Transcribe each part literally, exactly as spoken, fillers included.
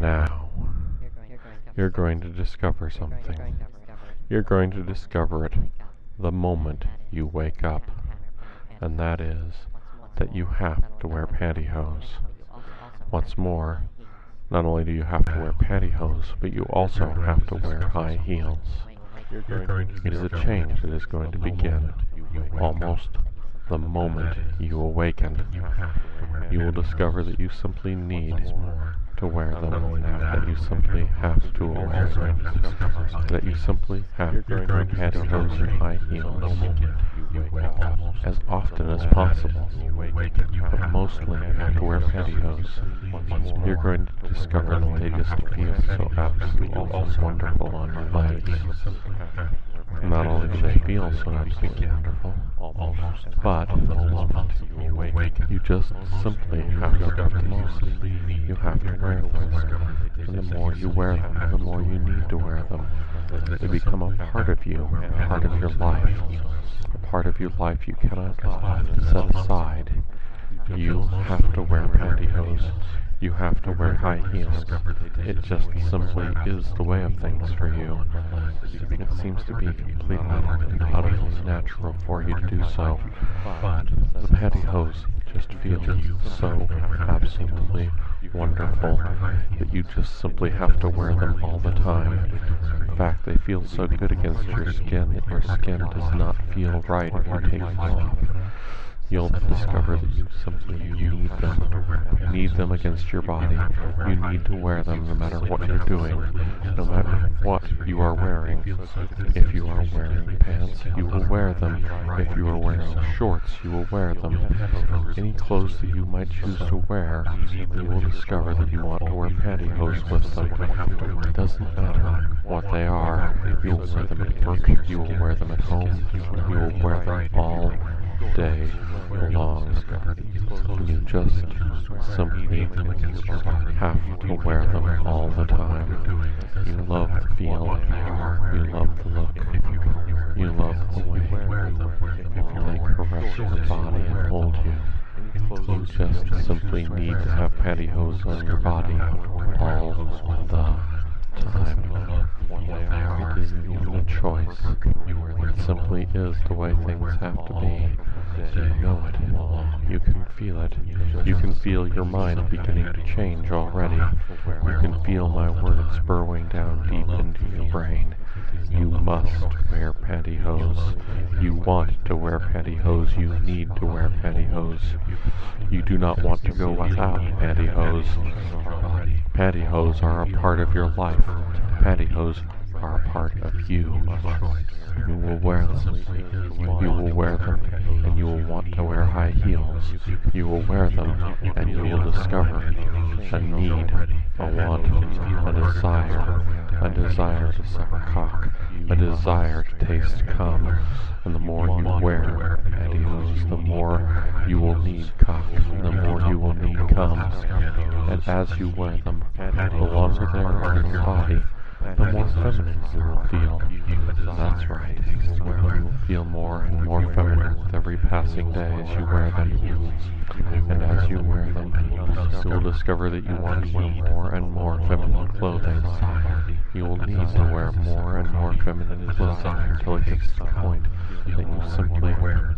now, you're going to discover something. You're going to discover it the moment you wake up, and that is that you have to wear pantyhose. What's more, not only do you have to wear pantyhose, but you also have to wear high heels. It is a change that is going to begin almost the moment you awaken. You will discover that you simply need to wear them, that you simply have to wear them, that you simply have to wear pantyhose and high heels as often as possible, but mostly you have to wear pantyhose. You're going to discover that they just feel so absolutely wonderful on your legs. Not only do they feel so absolutely wonderful, but you just simply have to put them on. You have to wear them. And the more you wear them, the more you need to wear them. They become a part of you, a part of your life, a part of your life you cannot set aside. You have to wear pantyhose. You have to wear high heels. It just simply is the way of things for you. It seems to be completely utterly natural for you to do so. The pantyhose just feels so absolutely wonderful that you just simply have to wear them all the time. In fact, they feel so good against your skin that your skin does not feel right if you take them off. You'll discover that you simply need them. Need them against your body. You need to wear them no matter what you're doing, no matter what you are wearing. If you are wearing pants, you will wear them. If you are wearing shorts, you will wear them. Any clothes that you might choose to wear, you will discover that you want to wear pantyhose with them. It doesn't matter what they are. You will wear them at work. You will wear them at home. You will wear them all day long. You just simply have to wear them all the time. You love the feel, you love the look, you love the way they caress your body and hold you. You just simply need to have pantyhose on your body all the time. It isn't even a choice. It simply is the way things have to be. You know it. You can feel it. You can feel your mind beginning to change already. You can feel my words burrowing down deep into your brain. You must wear pantyhose. You want to wear pantyhose. You need to wear pantyhose. You do not want to go without pantyhose. Pantyhose are a part of your life. Pantyhose are a part of you. You will wear them. You will wear them, and you will want to wear high heels. You will wear them, and you will discover a need, a want, a desire, a desire to suck cock, a desire to taste cum. And the more you wear pantyhose, the more you will need cock, and the more you will need cum. And as you wear them, the longer they are on your body, the more feminine you will feel. That's right. You will feel more and more feminine with every passing day as you wear them. And as you wear them, you will discover that you want to wear more and more feminine clothing. You will need to wear more and more feminine clothing until it gets to the point that you simply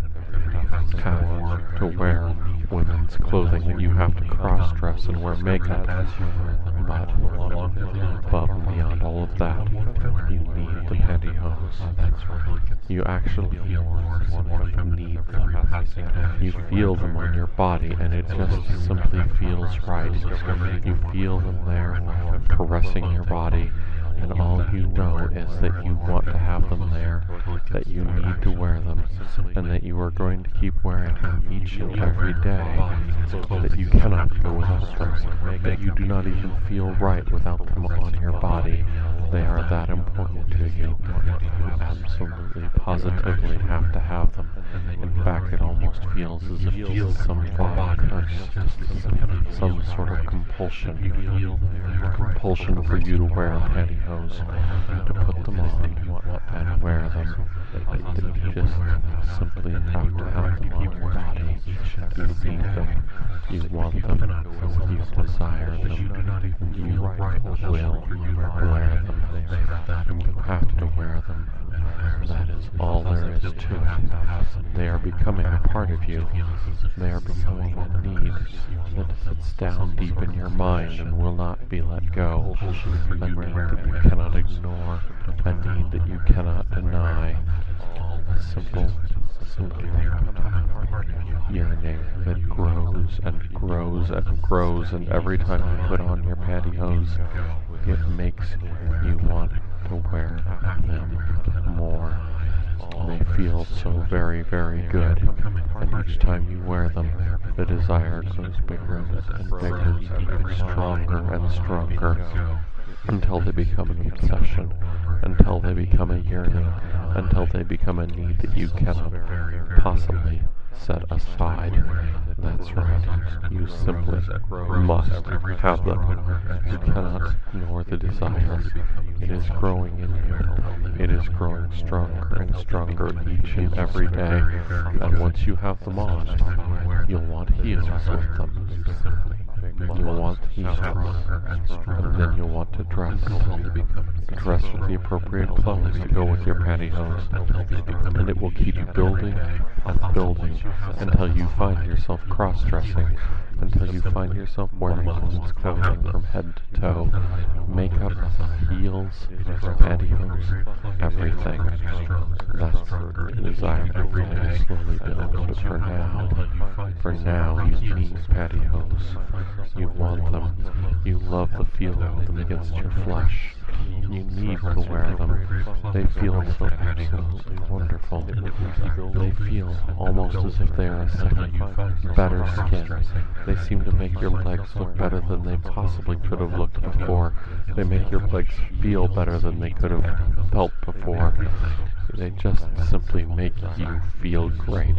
have to wear women's clothing, and you have to cross-dress and wear makeup. But above and beyond all of that, you need the pantyhose. You actually need them. You feel them on your body, and it just simply feels right. You feel them there, caressing your body, and all you know is that you want to have them there, that you need to wear them, and that you are going to keep wearing them each and every day, that you cannot go without them, that you do not even feel right without them on your body. They are that important to you. You absolutely, positively have to have them. In fact, it almost feels as if it's some form of curse, some sort of compulsion, compulsion for you to wear pantyhose, to put them on and wear them. You just simply have to have them on your body. You need them. You want them. You desire them. You will wear them, and you have to wear them. That is all there is to it. They are becoming a part of you. They are becoming a need that sits down deep in your mind and will not be let go. A need that you cannot ignore. A need that you cannot deny. A simple, simple yearning that grows and grows and grows, and every time you put on your pantyhose, it makes you want to wear them more. They feel so very, very good, and each time you wear them, the desire grows bigger and bigger and stronger and stronger, until they become an obsession, until they become a yearning, until they become a need that you cannot possibly set aside. That's right. You simply must have them. You cannot ignore the desire. It is growing in you. It is growing stronger and stronger each and every day. And once you have them on, you'll want heels with them. You'll want heels, and then you'll want to dress. Dress with the appropriate clothes to go with your pantyhose, and it will keep building and building until you find yourself cross-dressing, until you find yourself wearing women's clothing from head to toe, makeup, heels, pantyhose, everything. That's the desire that will slowly build, but for now, for now you need pantyhose. You want them. You love the feel of them against your flesh. You need to wear them. They feel so absolutely wonderful. They feel almost as if they are a second better skin. They seem to make your legs look better than they possibly could have looked before. They make your legs feel better than they could have felt before. They just simply make you feel great.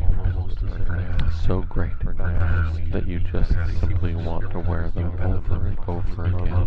So great that you just simply want to wear them over and over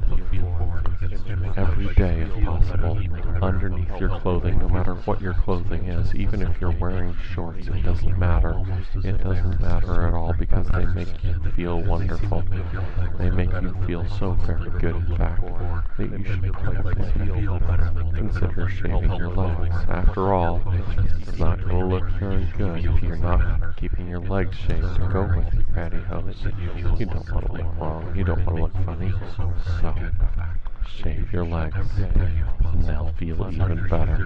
again. Every day if possible, underneath your clothing, no matter what your clothing is, even if you're wearing shorts, it doesn't matter. It doesn't matter at all, because they make you feel wonderful. They make you feel so very good, in fact, that you should probably consider shaving your legs. After all, it's not going to look very good if you're not keeping your legs shaved to go with your pantyhose. You don't want to look wrong. You don't want to look funny. So, shave your legs, and they'll feel even better.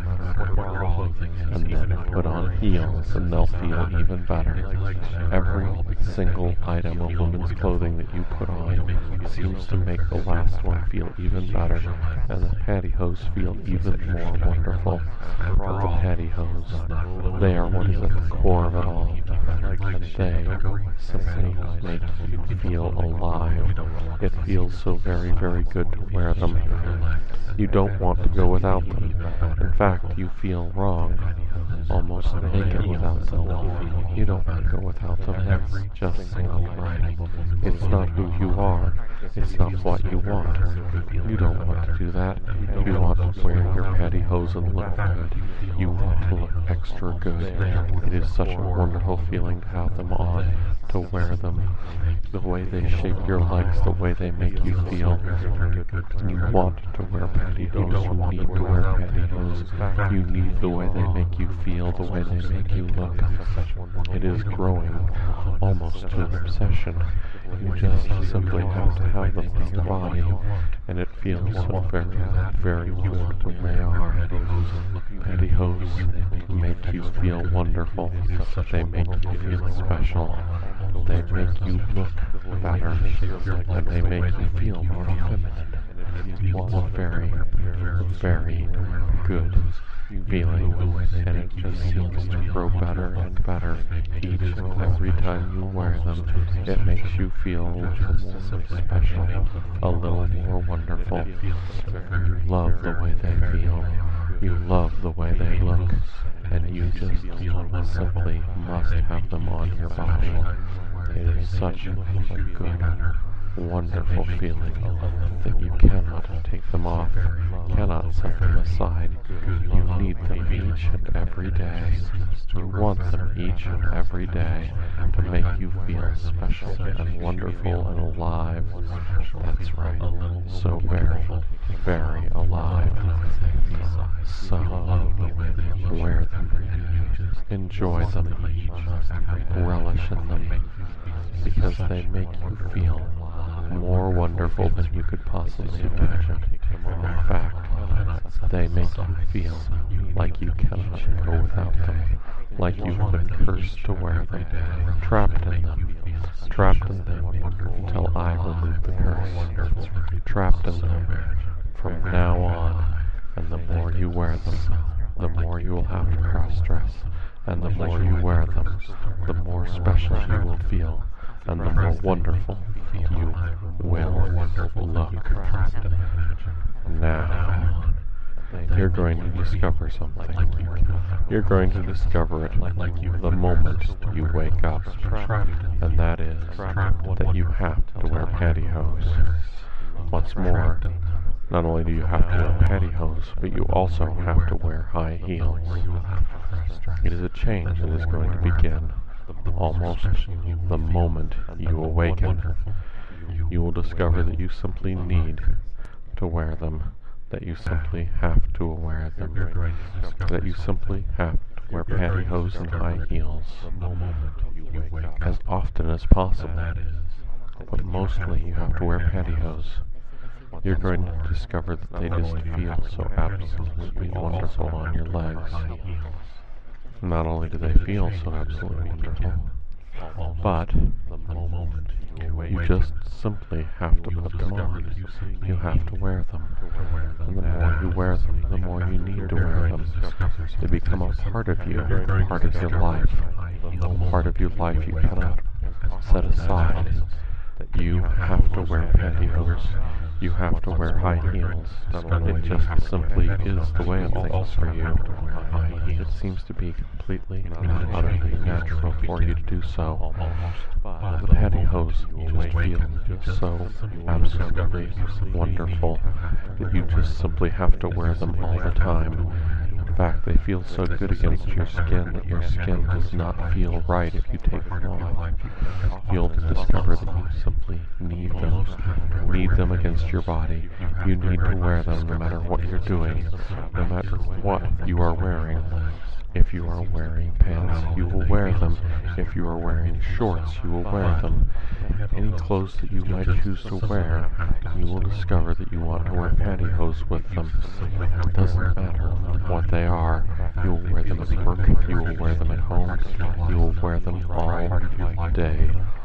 And then put on heels, and they'll feel even better. Every single item of women's clothing that you put on seems to make the last one feel even better, and the pantyhose feel even more wonderful. But the pantyhose, they are what is at the core of it all. They simply make you feel alive. It feels so very, very good to wear them. You don't want to go without them. In fact, you feel wrong, almost naked without them. You don't want to go without them. That's just not right. It's not who you are. It's not what you want. You don't want to do that. You want to wear your pantyhose and look good. You want to look extra good. It is such a wonderful feeling to have them on, to wear them, the way they shape your legs, the way they make you feel. You want to wear pantyhose. You need to wear pantyhose. You need the way they make you feel, the way they make you look. It is growing almost to an obsession. You just simply have to have them on your body, and it feels so very, very good when they are. Pantyhose make you feel wonderful. They make you feel special. They make you look better, and they make you feel more feminine. It's a very, very good feeling, and it just seems to grow better and better each and every time you wear them. It makes you feel a little more special, a little more wonderful. You love the way they feel. You love the way they look, and you just simply must have them on your body. It is such a good wonderful feeling that you cannot take them off, cannot set them aside. You need them each and every day. You want them each and every day to make you feel special and wonderful and alive. That's right, so very, very alive. So, wear them, enjoy them, relish in them, because they make you feel more wonderful than you could possibly imagine. In fact, they make you feel like you cannot go without them, like you've been cursed to wear them, trapped in them, trapped in them until I remove the curse, trapped in them from now on. And the more you wear them, the more you will have to cross-dress, and the more you wear them, the more special you will feel, and the more wonderful you will look. Now, you're going to discover something. You're going to discover it the moment you wake up, and that is that you have to wear pantyhose. What's more, not only do you have to wear pantyhose, but you also have to wear high heels. It is a change that is going to begin almost the moment you awaken. You will discover that you simply need to wear them, that you simply have to wear them, that you simply have to wear pantyhose and high heels as often as possible. But mostly you have to wear pantyhose. You're going to discover that they just feel so absolutely wonderful on your legs. Not only do they feel so absolutely wonderful, but you just simply have to put them on. You have to wear them. And the more you wear them, the more you need to wear them. They become a part of you, part of your life, a part of your life you cannot set aside. You have to wear pantyhose. You have to wear high heels. It just simply is the way of things for you. It seems to be completely and utterly natural for you to do so. The pantyhose just feel so absolutely wonderful that you just simply have to wear them all the time. In fact, they feel so good against your skin that your skin does not feel right if you take them off. You'll discover that you simply need them, need them against your body. You need to wear them no matter what you're doing, no matter what you are wearing. If you are wearing pants, you will wear them. If you are wearing shorts, you will wear them. Any clothes that you might choose to wear, you will discover that you want to wear pantyhose with them. It doesn't matter what they are. You will wear them at work, you will wear them at home, you will wear them all day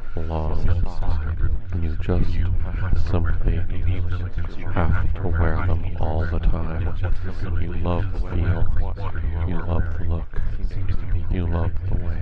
long. You just simply have to wear them all the time. You love the feel, you love the look, you love the way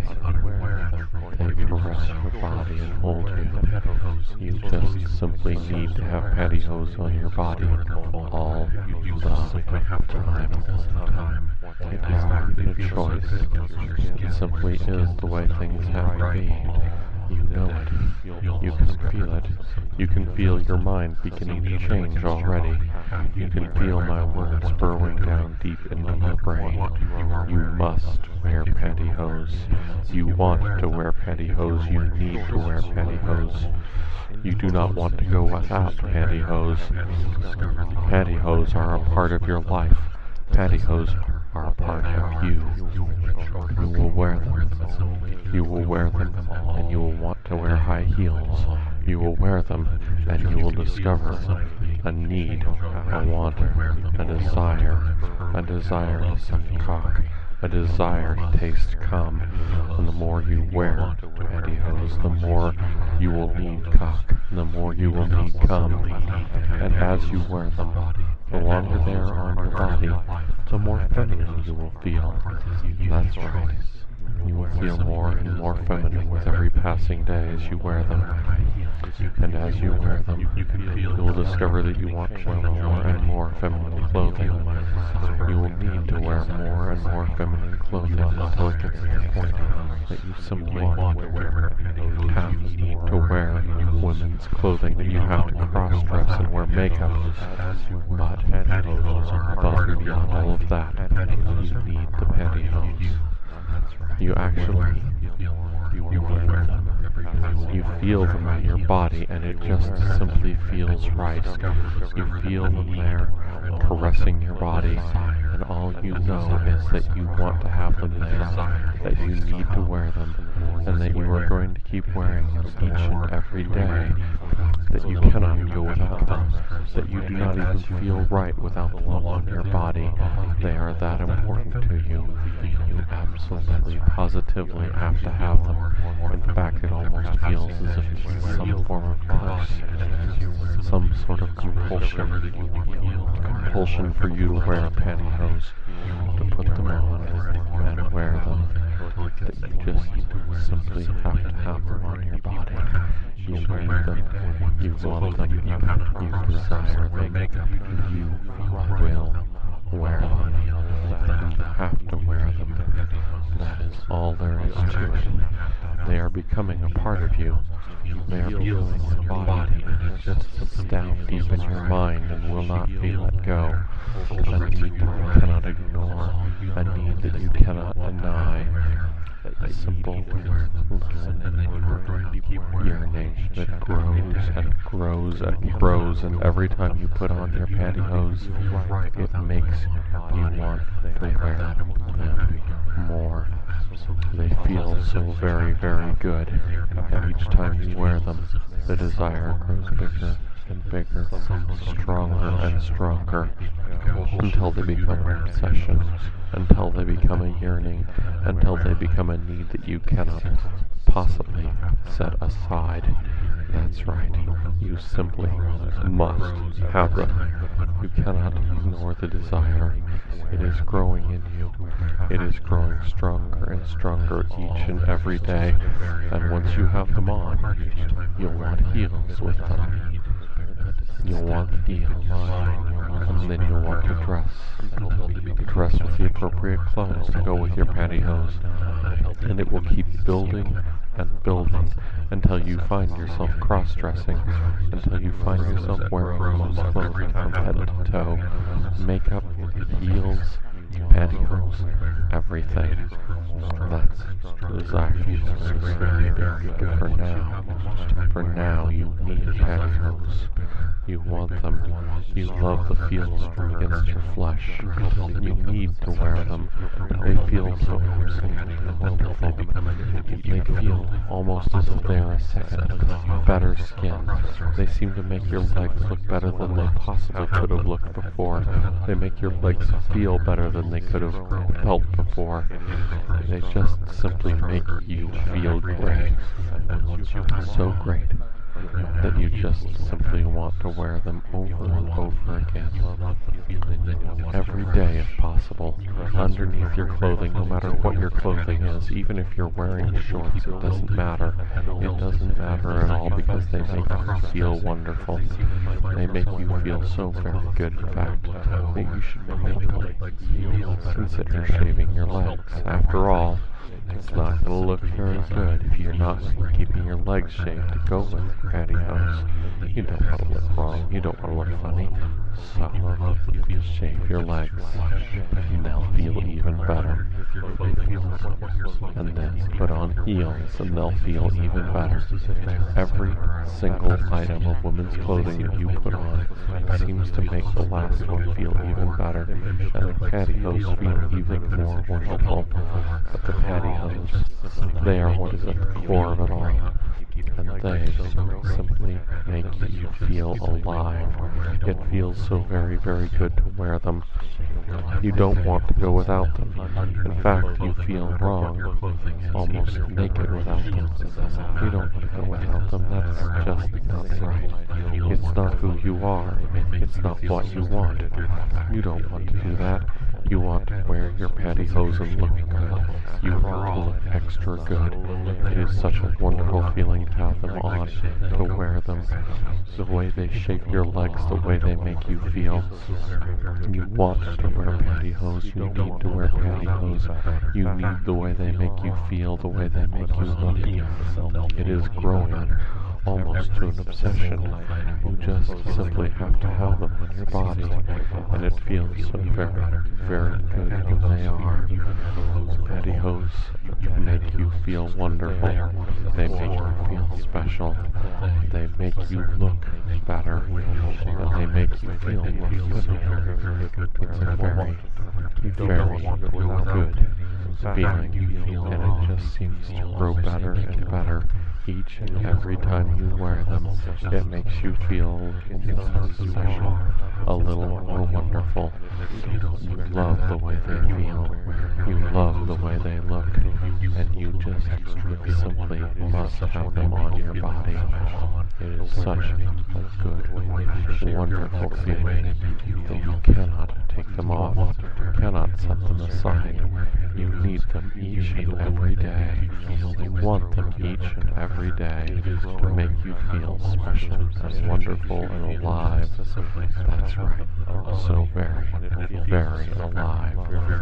they caress your body and hold you. You just simply need to have pantyhose on your body all the time. It is not a choice. It simply is the way things have to be. You know it. You can feel it. You can feel your mind beginning to change already. You can feel my words burrowing down deep into your brain. You must wear pantyhose. You want to wear pantyhose. You need to wear pantyhose. You do not want to go without pantyhose. Pantyhose are a part of your life. Pantyhose are a part of you. You will wear them. You will wear them, and you will want to wear high heels. You will wear them, and you will discover a need, a want, a desire, a desire to suck cock, a desire to taste cum. And the more you wear pantyhose, the more you will need cock, and the more you will need cum. And as you wear them, the longer they are on your body, the more feminine you will feel. That's right. You will feel more and more feminine with every passing day as you wear them. And as you wear them, you will discover that you want to wear more and more feminine clothing, you will need to wear more and more feminine clothing until it gets to the point that you simply have to wear women's clothing, that you have to cross-dress and wear makeup. But above and beyond all of that, you need the pantyhose. You actually, you wear them. You feel them on your body, and it just simply feels right. You feel them there, caressing your body, and all you know is that you want to have them there, that you need to wear them, and that you are going to keep wearing them each and every day, that you cannot go without them, that you do not even feel right without them on your body. They are that important to you. You absolutely, positively have to have them. In fact, it almost feels as if it's some form of curse, some sort of compulsion, compulsion for you to wear pantyhose, to put them on and wear them, that you just simply have to have them on your body. You need them, you want them, you desire them, you will wear them, you have to wear them. That is all there is to it. They are becoming a part of you. They are becoming your body. It sits down deep in your mind and will not be let go. A need that you cannot ignore, a need that you cannot deny. A simple, listening, yearning that grows and grows and grows, and every time you put on your pantyhose, it makes you want to wear them more. They feel so very, very good, and each time you wear them, the desire grows bigger and bigger, stronger and stronger, until they become an obsession, until they become a yearning, until they become a need that you cannot possibly set aside. That's right, you simply must have them. You cannot ignore the desire. It is growing in you. It is growing stronger and stronger each and every day, and once you have them on, you'll want heels with them. You'll want heels, and then you'll want to dress. Dress with the appropriate clothes to go with your pantyhose, and it will keep building and building until you find yourself cross-dressing, until you find yourself wearing most clothing from head to toe, makeup, heels, pantyhose, everything. That's the desire you to for now. For now, you need pantyhose. You want them. You love the feel of them against your flesh. You need to wear them. They feel so absolutely wonderful. They feel almost as if they are a second better skin. They seem to make your legs look better than they possibly could have looked before. They make your legs feel better than they could have felt before. They just simply make you feel great. So great that you just simply want to wear them over and over again. Every day if possible, underneath your clothing, no matter what your clothing is, even if you're wearing shorts, it doesn't matter. It doesn't matter at all, because they make you feel wonderful. They make you feel so very good, in fact, that you should maybe consider shaving your legs. After all, it's not going to look very good if you're not keeping your legs shaved to go with pantyhose. You don't want to look wrong. You don't want to look funny. So, shave your legs, and they'll feel even better. And then put on heels, and they'll feel even better. Every single item of women's clothing that you put on seems to make the last one feel even better, and the pantyhose feel even more wonderful. But the pantyhose, they are what is at the core of it all. And they so simply make you feel alive. It feels so very, very good to wear them. You don't want to go without them. In fact, you feel wrong, almost naked without them. You don't want to go without them. That's just not right. It's not who you are. It's not what you want. You don't want to do that. You want to wear your pantyhose and look good. You want to look extra good. It is such a wonderful feeling to have them on, to wear them. The way they shape your legs, the way they make you feel. You want to wear pantyhose. You need to wear pantyhose. You need the way they make you feel, the way they make you look. It is growing almost to an obsession. You just simply have to have them on your body, and it feels so very, very good when they are. Pantyhose make you feel wonderful. They make you feel special. They make you look better, and they make you feel good. It's a very, very good feeling, and it just seems to grow better and better. Each and every time you wear them, it makes you feel special, a little more wonderful. You love the way they feel, you love the way they look, and you just simply must have them on your body. It is such a good, wonderful feeling that you cannot take them off, cannot set them aside. You need them each and every day. You want them each and every day to make you feel special and wonderful and alive. That's right. So very, very alive.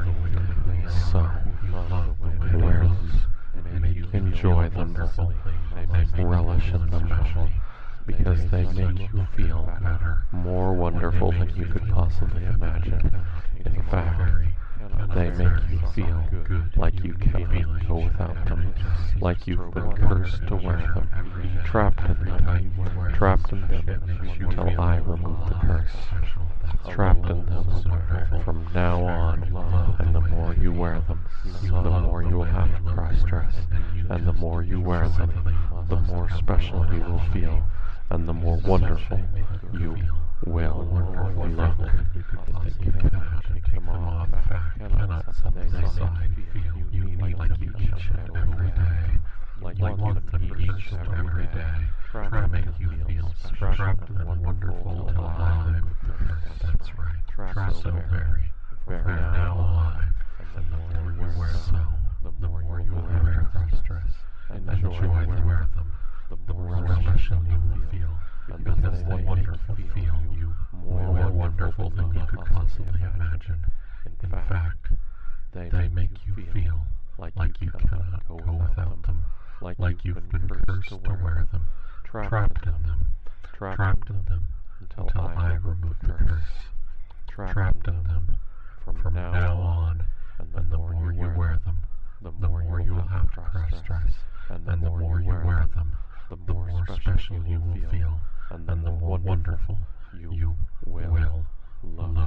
So, wear them. Enjoy them. Relish in them. Because they make you feel more wonderful than you could possibly imagine. In fact, they make you feel like you cannot go without them, like you've been cursed to wear them, trapped in them, trapped in them until I remove the curse, trapped in them from now on. And the more you wear them, the more you will have to cross-dress, and the more you wear them, the more special you will feel, and the more wonderful you will look. You cannot take them off, cannot set them aside. You need them each and every day. Like you want them each and every day. Try to make you feel trapped and wonderful and alive. That's right. Trapped so very, very now alive. And the more you wear them, the more you will wear cross-dress. And enjoy to wear them, the more relishing you will feel. Because they wonderful feel you more wonderful than you could possibly imagine. In fact, they make you feel like you cannot go without them, like you've been cursed to wear them, trapped in them, trapped in them until I remove the curse, trapped in them from now on. And the more you wear them, the more you will have to cross-dress, and the more you wear them, the more special you will feel, and the more wonderful you